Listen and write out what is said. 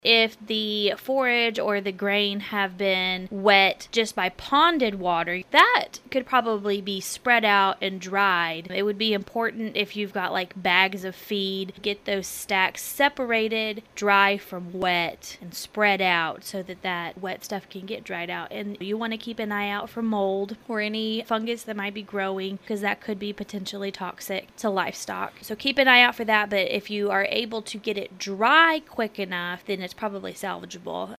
If the forage or the grain have been wet just by ponded water, that could probably be spread out and dried. It would be important if you've got like bags of feed, get those stacks separated, dry from wet, and spread out so that that wet stuff can get dried out. And you want to keep an eye out for mold or any fungus that might be growing, because that could be potentially toxic to livestock. So keep an eye out for that, but if you are able to get it dry quick enough, then it's probably salvageable.